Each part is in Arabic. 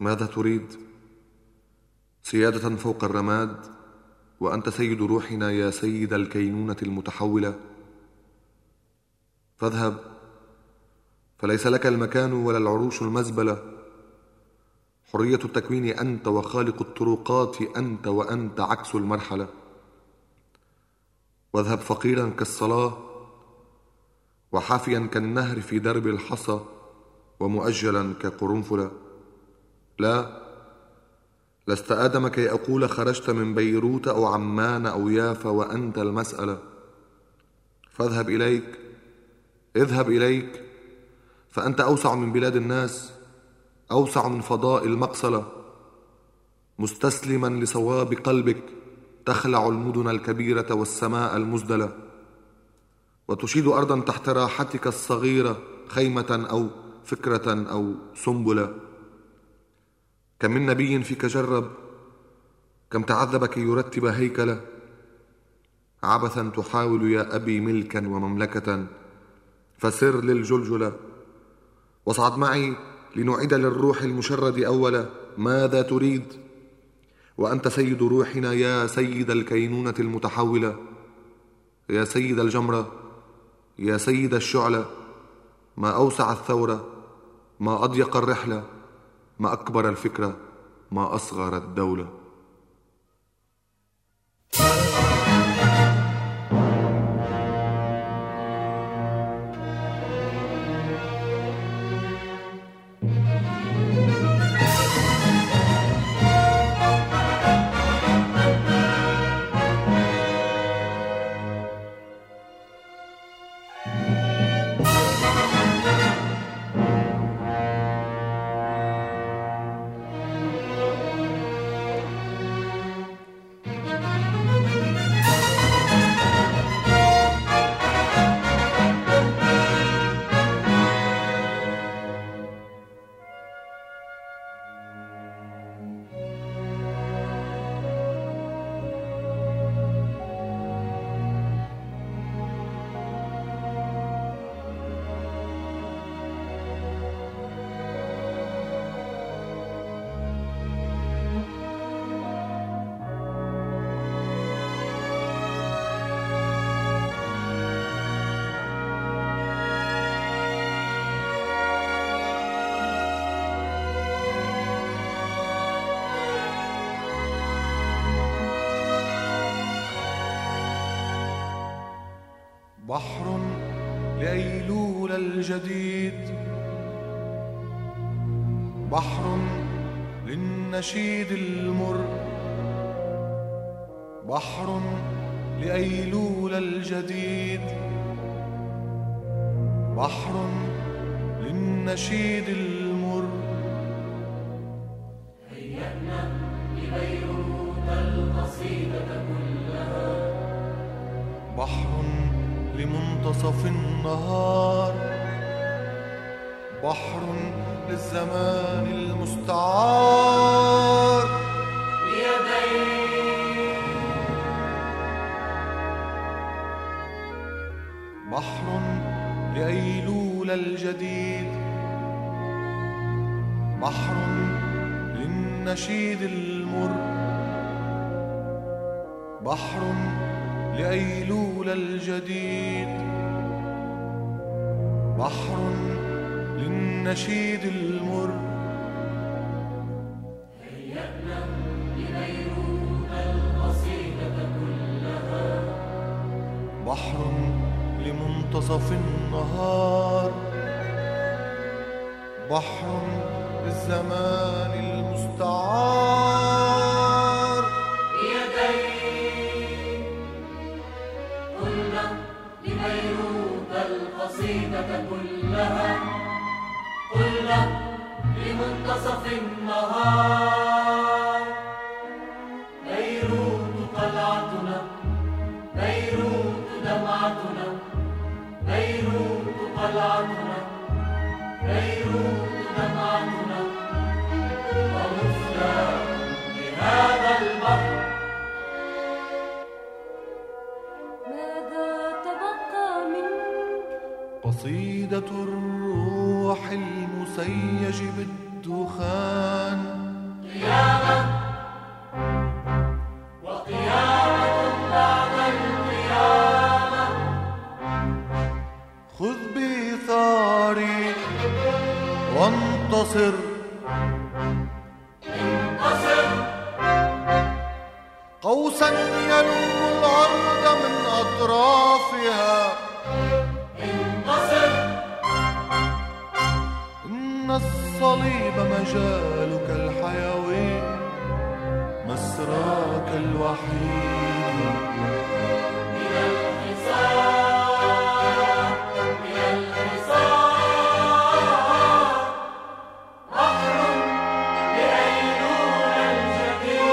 ماذا تريد؟ سيادة فوق الرماد وأنت سيد روحنا يا سيد الكينونة المتحولة؟ فاذهب، فليس لك المكان ولا العروش المزبلة. حرية التكوين أنت وخالق الطرقات أنت، وأنت عكس المرحلة. واذهب فقيرا كالصلاة وحافيا كالنهر في درب الحصى ومؤجلا كقرنفلة. لا، لست آدم كي أقول خرجت من بيروت أو عمان أو يافا وأنت المسألة. فاذهب إليك، اذهب إليك، فأنت أوسع من بلاد الناس، أوسع من فضاء المقصلة. مستسلما لصواب قلبك تخلع المدن الكبيرة والسماء المزدلة، وتشيد أرضا تحت راحتك الصغيرة خيمة أو فكرة أو سنبلة. كم من نبي فيك جرب، كم تعذب كي يرتب هيكله. عبثا تحاول يا أبي ملكا ومملكة، فسر للجلجلة. واصعد معي لنعيد للروح المشرد أولا. ماذا تريد؟ وأنت سيد روحنا يا سيد الكينونة المتحولة، يا سيد الجمرة، يا سيد الشعلة. ما أوسع الثورة، ما أضيق الرحلة، ما أكبر الفكرة، ما أصغر الدولة. بحر لأيلول الجديد، بحر للنشيد المر، بحر لأيلول الجديد، بحر للنشيد المر. هيأنا لبيروت القصيدة كلها، بحر لمنتصف النهار، بحر للزمان المستعار. بيديك بحر لأيلول الجديد، بحر للنشيد المر، بحر لأيلول الجديد، بحر للنشيد المر. هيأنا لبيروت القصيدة كلها، بحر لمنتصف النهار، بحر للزمان المستعار. بيديك قلنا لبيروت القصيدة كلها، قلنا لمنتصف النهار. بيروت قلعتنا، بيروت دمعتنا، بيروت قلعتنا، بيروت دمعتنا. ومثلى بهذا البحر ماذا تبقى منك؟ قصيدة الروح المسيج بالدخان، انتصر قوسا يلم الأرض من أطرافها إن الصليب مجالك الحيوي مسراك الوحيد من الحصار بحر لأيلول الجديد.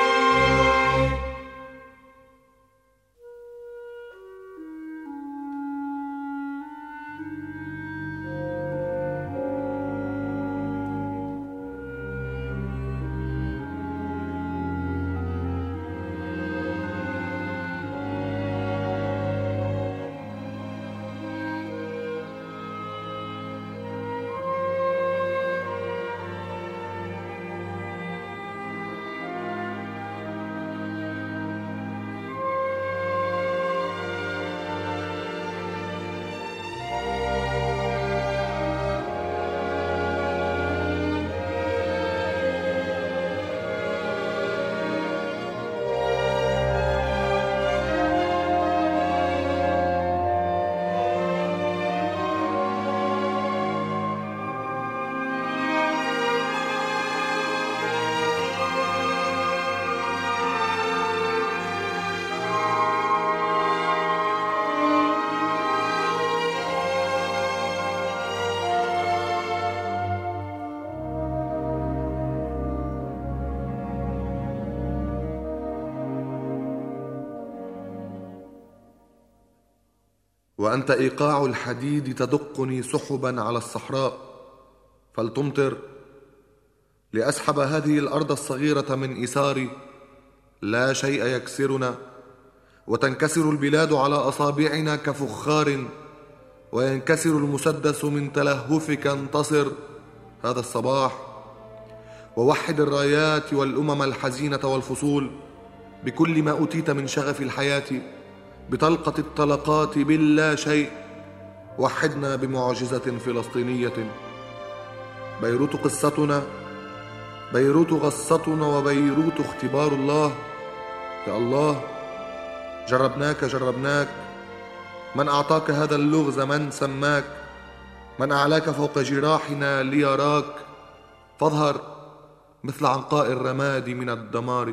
وأنت إيقاع الحديد تدقني سحبا على الصحراء، فلتمطر لأسحب هذه الأرض الصغيرة من إثاري. لا شيء يكسرنا، وتنكسر البلاد على أصابعنا كفخار، وينكسر المسدس من تلهفك. انتصر هذا الصباح، ووحد الرايات والأمم الحزينة والفصول بكل ما أتيت من شغف الحياة، بطلقة الطلقات باللا شيء. وحدنا بمعجزة فلسطينية. بيروت قصتنا، بيروت غصتنا، وبيروت اختبار الله. يا الله، جربناك. من أعطاك هذا اللغز؟ من سماك؟ من أعلاك فوق جراحنا ليراك؟ فاظهر مثل عنقاء الرماد من الدمار.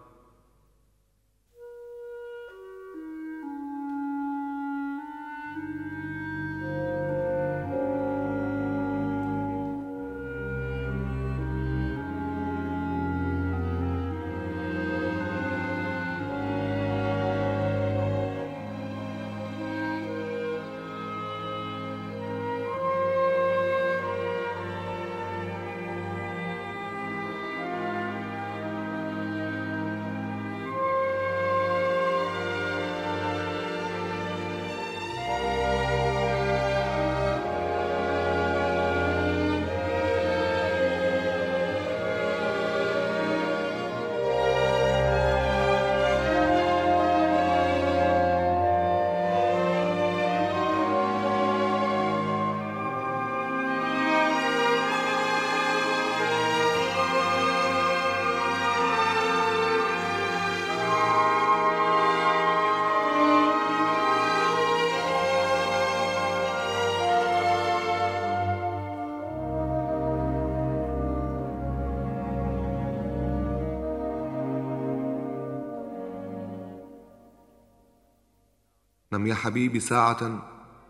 نم يا حبيبي ساعة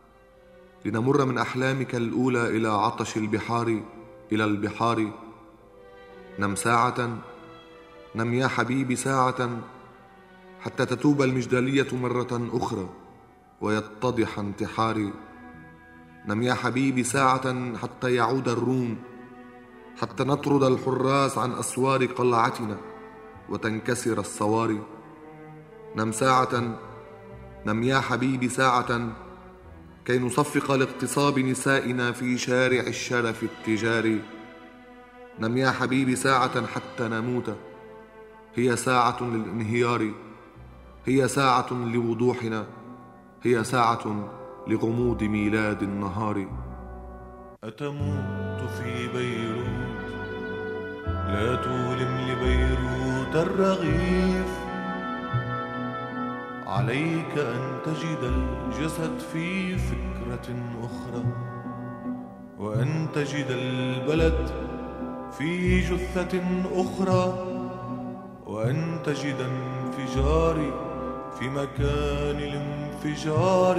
لنمر من أحلامك الأولى إلى عطش البحار، إلى البحار. نم ساعة، نم يا حبيبي ساعة، حتى تتوب المجدلية مرة أخرى ويتضح انتحاري. نم يا حبيبي ساعة حتى يعود الروم، حتى نطرد الحراس عن أسوار قلعتنا وتنكسر الصواري. نم ساعة، نم يا حبيبي ساعة، كي نصفق لاغتصاب نسائنا في شارع الشرف التجاري. نم يا حبيبي ساعة حتى نموت. هي ساعة للانهيار، هي ساعة لوضوحنا، هي ساعة لغموض ميلاد النهار. أتموت كنت في بيروت لا تولم لبيروت الرغيف. عليك أن تجد الجسد في فكرة أخرى، وأن تجد البلد في جثة أخرى، وأن تجد انفجاري في مكان الانفجار.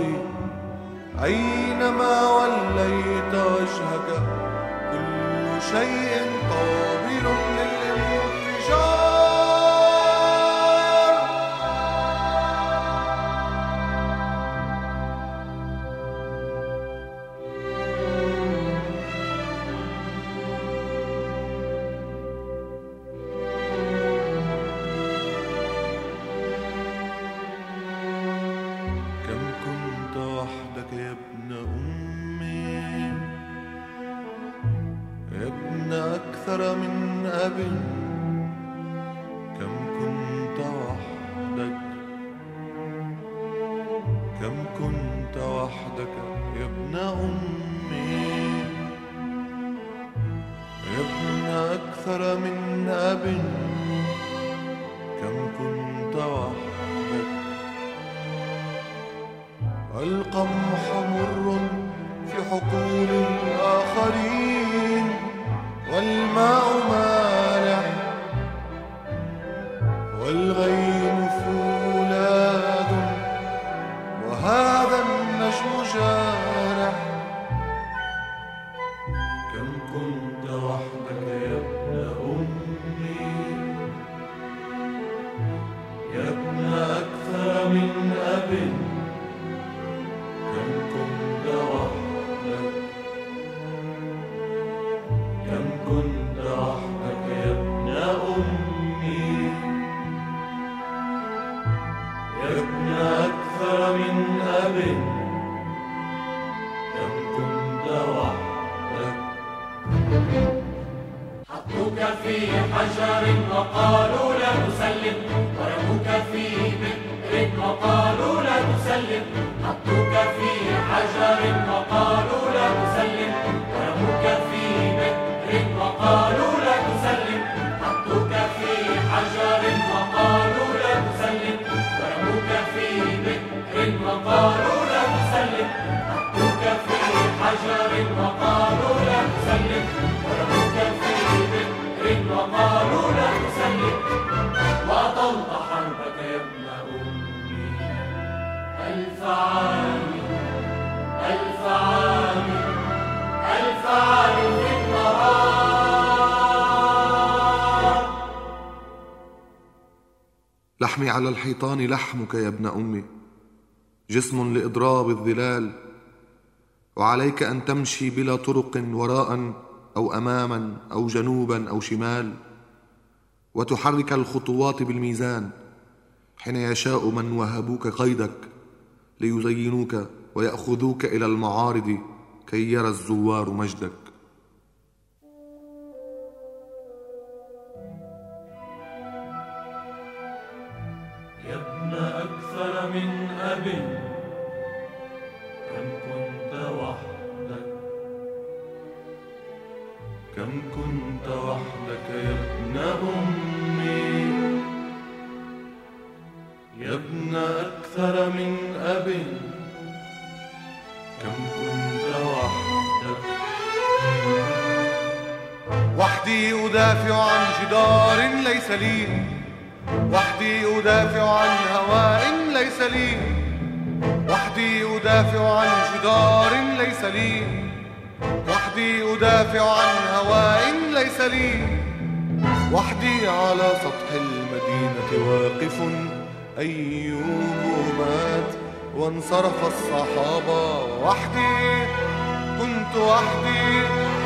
أينما وليت وجهك كل شيء قابل للانفجار. أكثر من أب، كم كنت وحدك، كم كنت وحدك يا ابن أمي، يا ابن أكثر من أب، كم كنت وحدك. القمح مر في حقول الآخرين، والماء مالح والغيم فولاذ، وهذا النجم جارح. كم كنت وحدك يا ابن أمي، يا ابن أكثر من أب، كم كنت وحدك، كم كنت وحدك يا ابن أمي، يا ابن أكثر من أب، كم كنت وحدك. حطوك في حجر وقالوا لا تسلم، ورموك في بئر وقالوا لا تسلم. حطوك في حجر وقالوا لا تسلم، ورموك في بئر وقالوا لا تسلم. حطوك في حجر وقالوا لا تسلم، ورموك في بئر وقالوا لا تسلم. حطوك في حجر وقالوا لا تسلم، ورموك في بئر وقالوا لا تسلم. وأطلت حربك يا ابن أمي 1000 عام، 1000 عام، 1000 عام في النهار. لحمي على الحيطان لحمك يا ابن أمي، جسم لإضراب الظلال، وعليك أن تمشي بلا طرق وراء أو أماما أو جنوبا أو شمال، وتحرك الخطوات بالميزان حين يشاء من وهبوك قيدك ليزينوك ويأخذوك إلى المعارض كي يرى الزوار مجدك. يا ابن أكثر من أب، كم كنت وحدك، كم كنت وحدك يا ابن أمي، يا ابن أكثر من أب، كم كنت وحدك. وحدي أدافع عن جدار ليس لي، وحدي أدافع عن هواء ليس لي، وحدي أدافع عن جدار ليس لي، وحدي أدافع عن هواء ليس لي. وحدي على سطح المدينة واقف، أيوب مات وانصرف الصحابة. وحدي كنت وحدي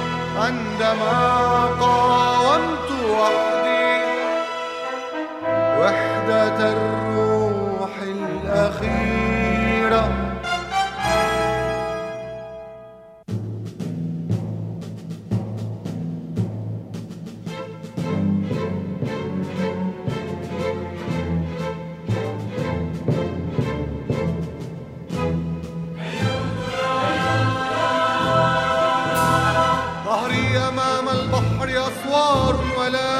عندما قاومت، وحدي وحدة الروح الأخيرة. ظهري أسوار ولا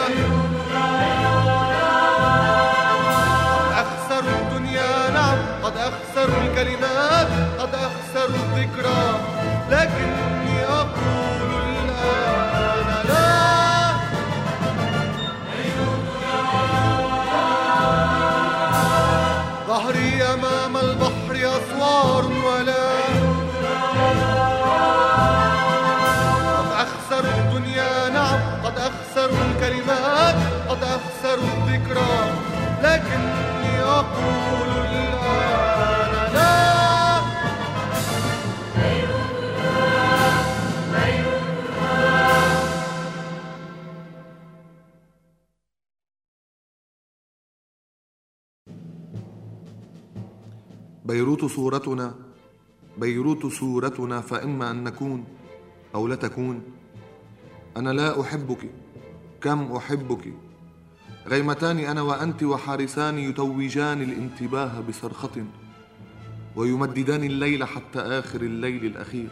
قد أخسروا الدنيا، نعم قد أخسروا الكلمات، قد أخسروا الذكرى، لكني أقول الآن لا. ظهري أمام البحر أسوار ولا قد أخسروا الدنيا، نعم قد أخسروا الكلمات، قد أخسروا الذكرى، لكني أقول الآن لا. بيروت صورتنا، بيروت صورتنا، فإما أن نكون أو لا تكون. أنا لا أحبك، كم أحبك. غيمتان أنا وأنت وحارسان يتوجان الانتباه بصرخة، ويمددان الليل حتى آخر الليل الأخير.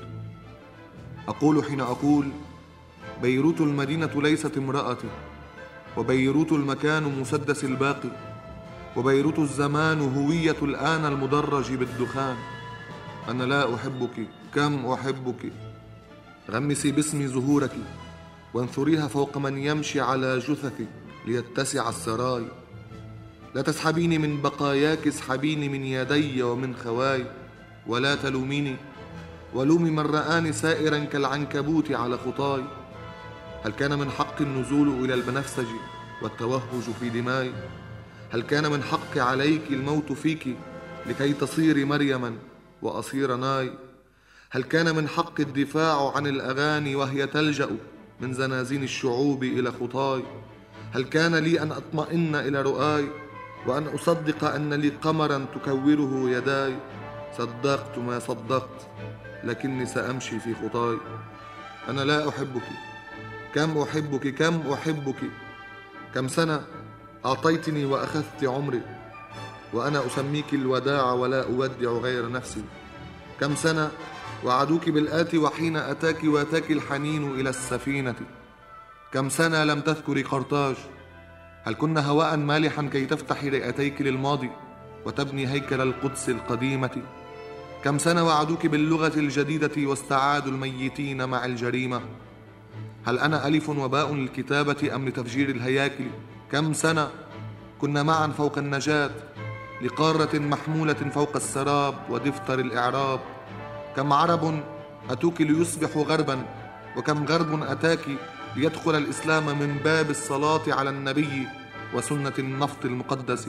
أقول حين أقول بيروت المدينة ليست امرأتي، وبيروت المكان مسدس الباقي، وبيروت الزمان هوية الآن المدرج بالدخان. أنا لا أحبك، كم أحبك. غمسي باسم زهورك وانثريها فوق من يمشي على جثثي ليتسع السراي. لا تسحبيني من بقاياك، اسحبيني من يدي ومن خواي. ولا تلوميني ولومي من رآني سائرا كالعنكبوت على خطاي. هل كان من حق النزول إلى البنفسج والتوهج في دماي؟ هل كان من حق عليك الموت فيك لكي تصيري مريما وأصير ناي؟ هل كان من حق الدفاع عن الأغاني وهي تلجأ من زنازين الشعوب إلى خطاي؟ هل كان لي أن أطمئن إلى رؤاي وأن أصدق أن لي قمرا تكوره يداي؟ صدقت ما صدقت، لكني سأمشي في خطاي. أنا لا أحبك، كم أحبك، كم أحبك. كم سنة أعطيتني وأخذت عمري وأنا أسميك الوداع ولا أودع غير نفسي. كم سنة وعدوك بالآتي وحين أتاك واتاك الحنين إلى السفينة. كم سنة لم تذكري قرطاج. هل كنا هواء مالحا كي تفتحي رئتيك للماضي وتبني هيكل القدس القديمة؟ كم سنة وعدوك باللغة الجديدة واستعادوا الميتين مع الجريمة. هل أنا ألف وباء للكتابة أم لتفجير الهياكل؟ كم سنة كنا معا فوق النجاة لقارة محمولة فوق السراب ودفتر الإعراب. كم عرب أتوك ليصبحوا غربا، وكم غرب أتاك ليدخل الإسلام من باب الصلاة على النبي وسنة النفط المقدس.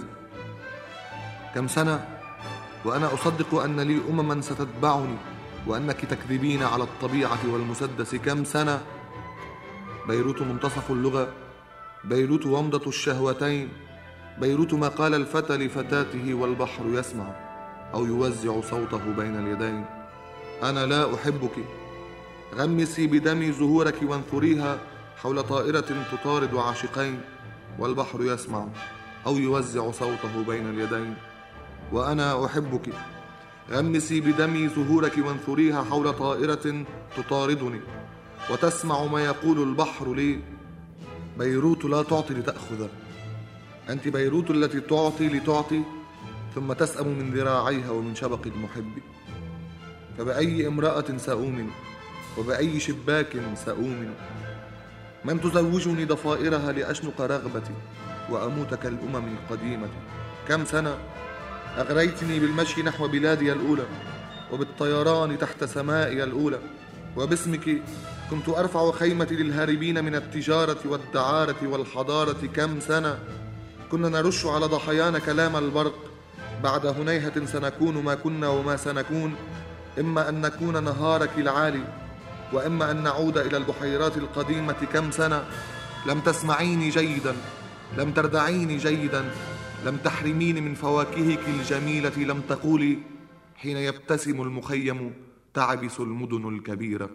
كم سنة وأنا أصدق أن لي أمما ستتبعني وأنك تكذبين على الطبيعة والمسدس. كم سنة. بيروت منتصف اللغة، بيروت ومضة الشهوتين، بيروت ما قال الفتى لفتاته والبحر يسمع أو يوزع صوته بين اليدين. أنا لا أحبك. غمسي بدمي زهورك وانثريها حول طائرة تطارد عاشقين، والبحر يسمع أو يوزع صوته بين اليدين. وأنا أحبك. غمسي بدمي زهورك وانثريها حول طائرة تطاردني وتسمع ما يقول البحر لي. بيروت لا تعطي لتأخذ، أنت بيروت التي تعطي لتعطي ثم تسأم من ذراعيها ومن شبق المحب. فبأي امرأة سأؤمن وبأي شباك سأؤمن؟ من تزوجني ضفائرها لأشنق رغبتي وأموت كالأمم القديمة؟ كم سنة أغريتني بالمشي نحو بلادي الأولى وبالطيران تحت سمائي الأولى، وباسمك كنت أرفع خيمتي للهاربين من التجارة والدعارة والحضارة. كم سنة كنا نرش على ضحايانا كلام البرق. بعد هنيهة سنكون ما كنا وما سنكون، إما أن نكون نهارك العالي وإما أن نعود إلى البحيرات القديمة. كم سنة لم تسمعيني جيدا، لم تردعيني جيدا، لم تحرميني من فواكهك الجميلة، لم تقولي حين يبتسم المخيم تعبس المدن الكبيرة.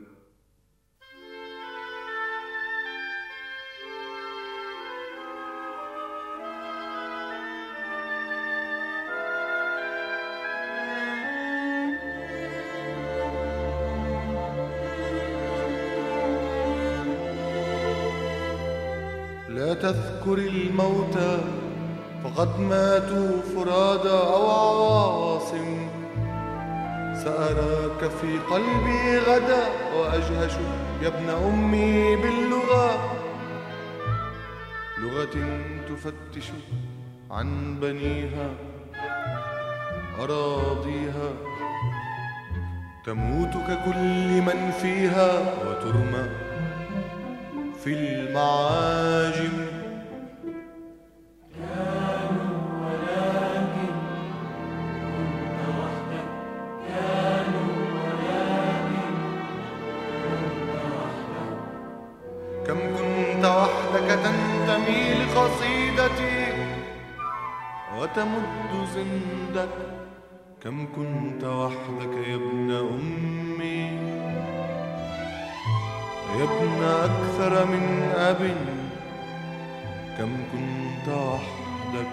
لا تذكر الموتى فقد ماتوا فرادى أو عواصم. سأراك في قلبي غدا وأجهش يا ابن أمي باللغة، لغة تفتش عن بنيها أراضيها، تموت ككل من فيها وترمى في المعاجم. كم كنت وحدك تنتمي لقصيدتي وتمد زندك، كم كنت وحدك يا ابن أمي، يا ابن أكثر من أب، كم كنت وحدك،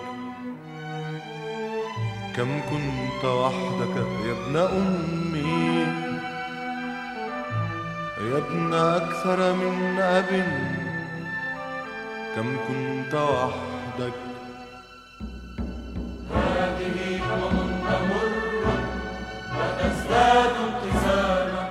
كم كنت وحدك يا ابن أمي، يا ابن أكثر من أب، كم كنت وحدك. هذه تمر وتزداد ابتسامة،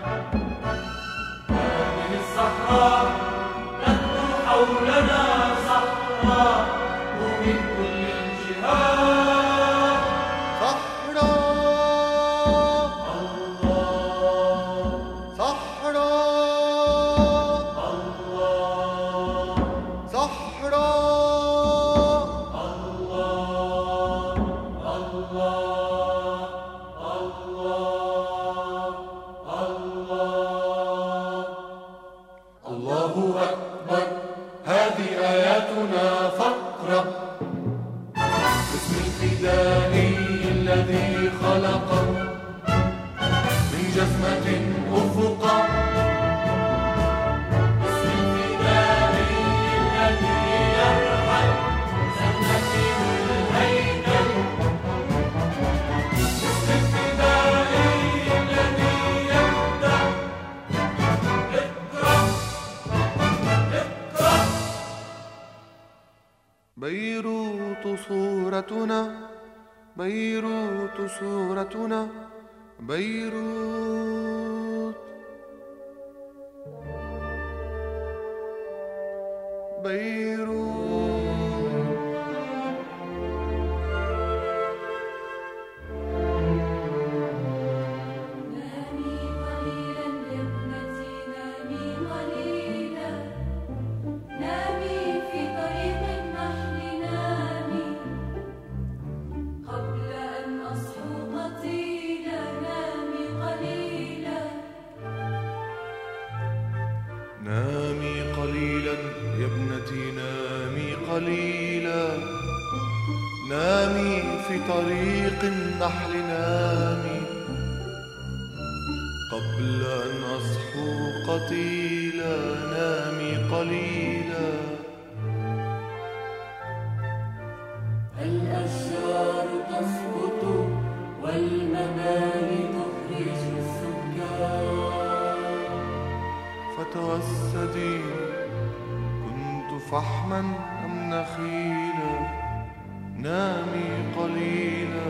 هذه الصحراء تدور حولنا صحراء ومن كل الجهات صحراء الله صحراء الله صحراء الله أكبر. هذه آياتنا فقرة باسم الفدائي الذي خلق من جسمة أفقا، باسم الفدائي الذي يرحل سنته الهيكل، باسم الفدائي الذي يبدأ. بيروت صورتنا، بيروت صورتنا، بيروت بيروت. نامي قليلا يا ابنتي نامي قليلا، نامي في طريق النحل نامي، قبل أن أصحو قتيلا نامي قليلا. نامي قليلا يا ابنتي نامي قليلا، نامي في طريق النحل نامي، قبل أن أصحو قتيلا نامي قليلا. الأشجار تسقط والمباني تخرج السكان، فتوسدي كنت فحما أم نخيلا، نامي قليلا.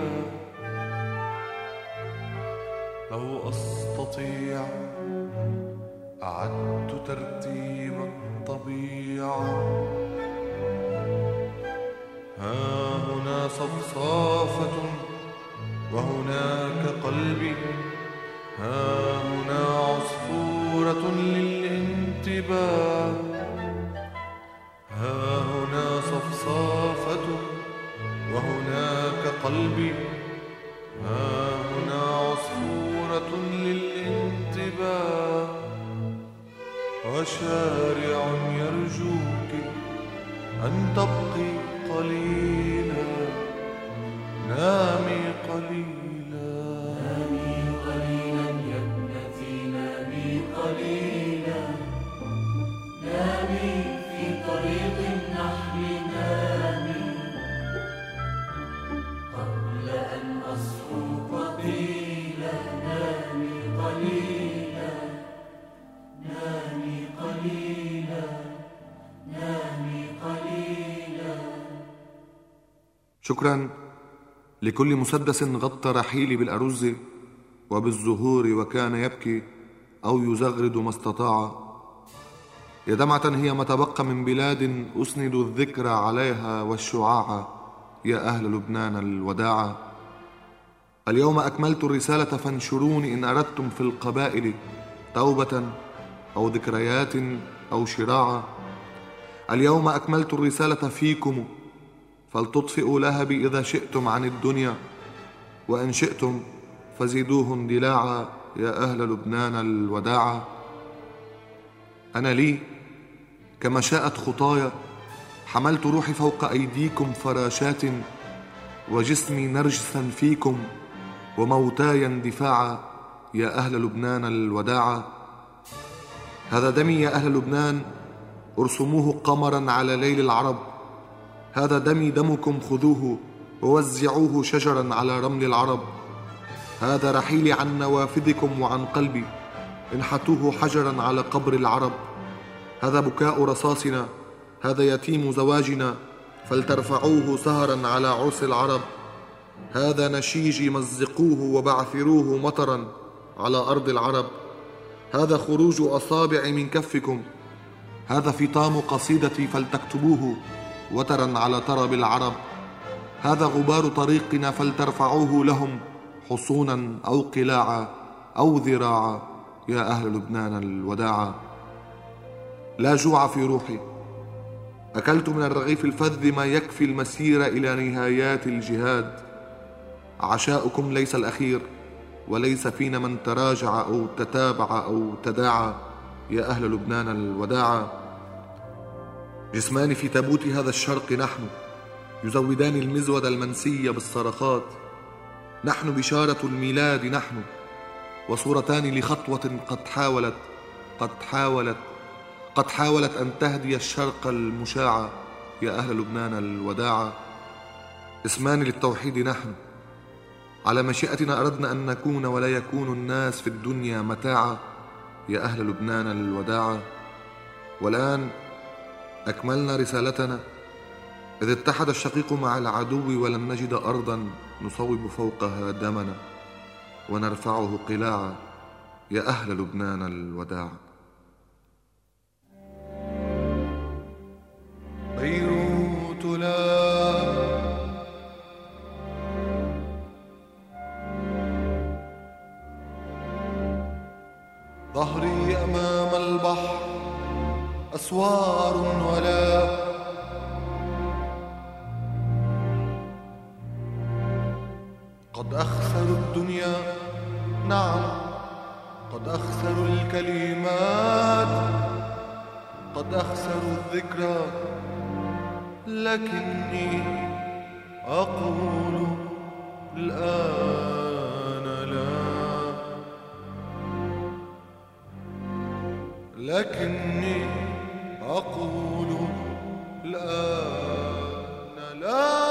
لو أستطيع أعدت ترتيب الطبيعة، ها هنا صفصافة وهناك قلبي، ها هنا عصفورة للانتباه، ها هنا صفصافة وهناك قلبي، ها هنا عصفورة للانتباه، وشارع يرجوك أن تبقي قليلا، نامي قليلا. نامي قليلا يا ابنتي نامي قليلا، نامي في طريق النحل نامي، قبل أن أصحو قتيلا نامي قليلا، نامي قليلا، نامي قليلا. شكرا لكل مسدس غطى رحيلي بالأرز وبالزهور وكان يبكي أو يزغرد ما استطاع. يا دمعة هي ما تبقى من بلاد أسند الذكر عليها والشعاع، يا أهل لبنان الوداع. اليوم أكملت الرسالة فانشروني إن أردتم في القبائل توبة أو ذكريات أو شراعا. اليوم أكملت الرسالة فيكم فلتطفئوا لهبي إذا شئتم عن الدنيا، وإن شئتم فزيدوه اندلاعا، يا أهل لبنان الوداع. أنا لي كما شاءت خطايا، حملت روحي فوق أيديكم فراشات، وجسمي نرجسا فيكم وموتاي اندفاعا، يا أهل لبنان الوداع. هذا دمي يا أهل لبنان، ارسموه قمرا على ليل العرب. هذا دمي دمكم، خذوه ووزعوه شجرا على رمل العرب. هذا رحيلي عن نوافذكم وعن قلبي، انحتوه حجرا على قبر العرب. هذا بكاء رصاصنا، هذا يتيم زواجنا، فلترفعوه سهرا على عرس العرب. هذا نشيجي، مزقوه وبعثروه مطرا على أرض العرب. هذا خروج أصابع من كفكم، هذا فطام قصيدتي فلتكتبوه وترا على ترب العرب. هذا غبار طريقنا فلترفعوه لهم حصونا أو قلاعا أو ذراعا، يا أهل لبنان الوداع. لا جوع في روحي، أكلت من الرغيف الفذ ما يكفي المسير إلى نهايات الجهاد. عشاؤكم ليس الأخير، وليس فينا من تراجع أو تتابع أو تداعى، يا أهل لبنان الوداع. جسمان في تابوت هذا الشرق نحن، يزودان المزود المنسي بالصرخات. نحن بشارة الميلاد نحن، وصورتان لخطوة قد حاولت أن تهدي الشرق المشاع، يا أهل لبنان الوداع. اسمان للتوحيد نحن، على مشيئتنا أردنا أن نكون ولا يكون الناس في الدنيا متاعا، يا أهل لبنان الوداع. والآن أكملنا رسالتنا، إذ اتحد الشقيق مع العدو ولم نجد أرضا نصوب فوقها دمنا ونرفعه قلاعا، يا أهل لبنان الوداع. بيروت لا ظهري أمام البحر أسوار ولا قد أخسروا الدنيا، نعم قد أخسروا الكلمات، قد أخسروا الذكرى، لكني أقول الآن لا، لكني أقول الآن لا.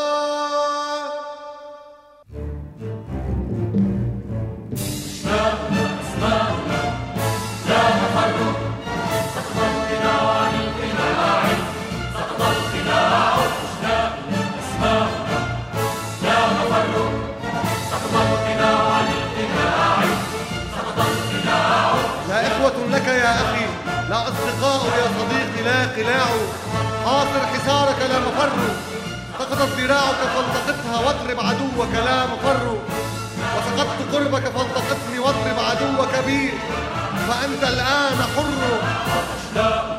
لك يا أخي لا أصدقاء، يا صديقي لا قلاع، حاصر حصارك لا مفر، سقطت ذراعك فالتقطها واضرب عدوك لا مفر، وسقطت قربك فالتقطني واضرب عدوك بي، فأنت الآن حر.